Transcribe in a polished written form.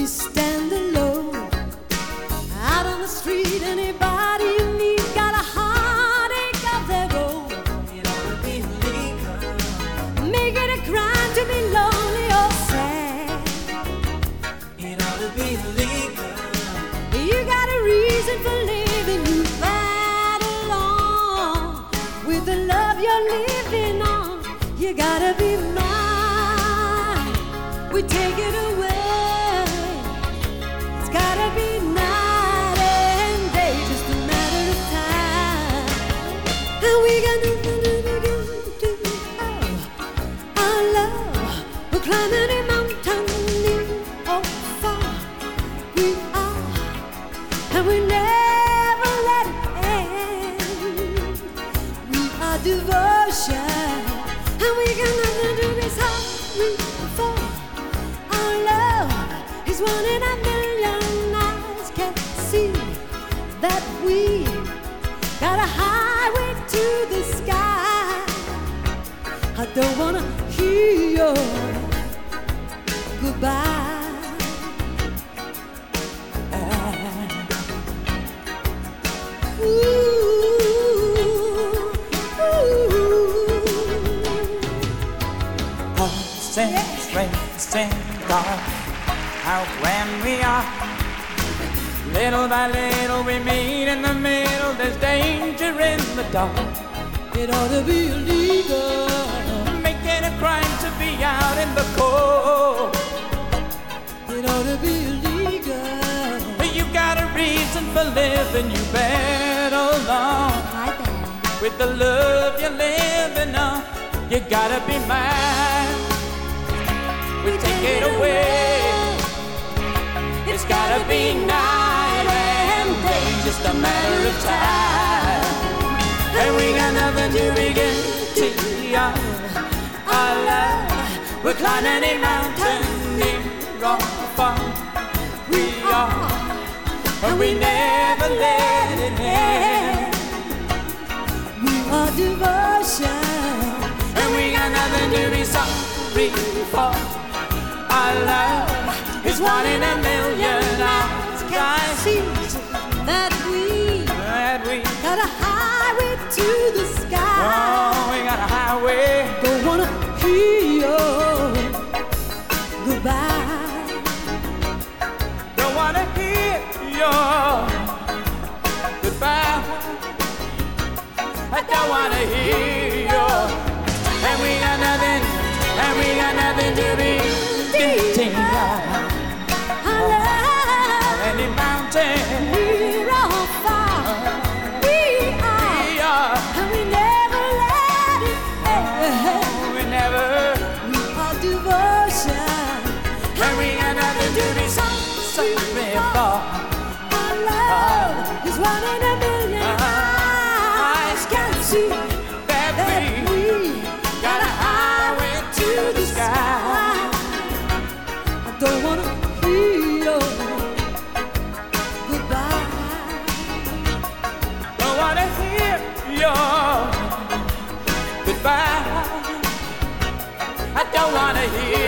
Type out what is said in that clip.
stand alone out on the street. Anybody you meet got a heartache of their own. It ought to be illegal. Make it a crime to be lonely or sad. It ought to be illegal. You got a reason for living. You fight along with the love you're living on. You gotta be mine. We take it away. It's gotta be night and day, just a matter of time. And we got nothing to do. Oh, our love. We're climbing a mountain near or far. We are, and we never let it end. We are devotion, and we got nothing to be sorry for. Our love is one in a million eyes can see that we got a highway to the sky. I don't wanna hear your goodbye. Since rain, sing God, how grand we are. Little by little we meet in the middle. There's danger in the dark. It ought to be illegal. Make it a crime to be out in the cold. It ought to be illegal. But you got a reason for living. You battle on with the love you're living on. You gotta be mine. We take it away. It's gotta be night and day, just a matter of time. And we got nothing to begin to our love. We're climbing a mountain near or far. We are, and we never let it end. We are devotion, and we got nothing to be sorry for. Our love is one in a million eyes can see that we got a highway to the sky. Oh, we got a highway. Don't wanna hear your goodbye. Don't wanna hear your goodbye. I don't wanna hear your. And we got nothing, and we got nothing to be. Our love, any mountain, we're all far. We are, and we never let it end. We never. We are devotion, and we got nothing to be sorry for. Our love is one in a million eyes can see that we got a highway to the sky. Don't wanna hear your goodbye. Don't wanna hear your goodbye. I don't wanna hear